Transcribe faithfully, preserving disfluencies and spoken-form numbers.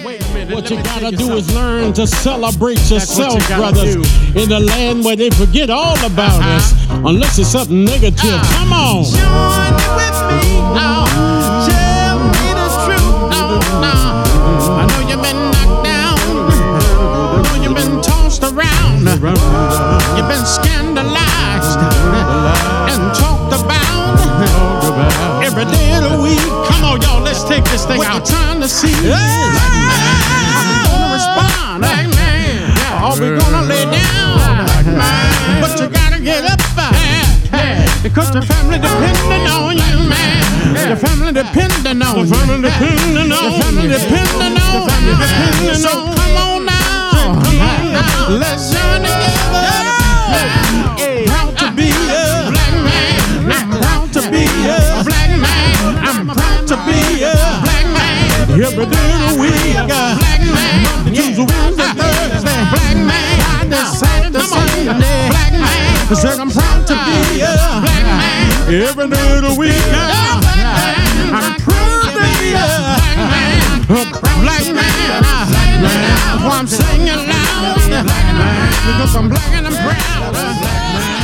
Wait a minute. What let you me gotta tell you do is something. learn to celebrate what yourself, you gotta brothers. do. In the land where they forget all about Uh-huh. us, unless it's something negative. Uh. Come on. Join with me now. Tell me the truth. No, no. I know you've been knocked down. I know you've been tossed around. You've been scandalized and talked about every day of the week. Come on, y'all, let's take this thing what out. What you trying to see is how we gonna respond. Like, man, yeah. Are we gonna lay down? Like, man. But you gotta get up. Because your family depending on you, man. Your family depending on you. Your family depending on you. Your family depending on you. So come on now. Let's join together. Proud to be a black man. I'm proud to be a black man. I'm proud to be a black man. Every day of the week, black man. Tuesday, Wednesday, Thursday, black man. Friday, Saturday, Sunday, black man. I said I'm proud to be a black man. Every day of the week, I'm proud to be a black man. A black man. That's why I'm singing loud. Because I'm black and I'm proud.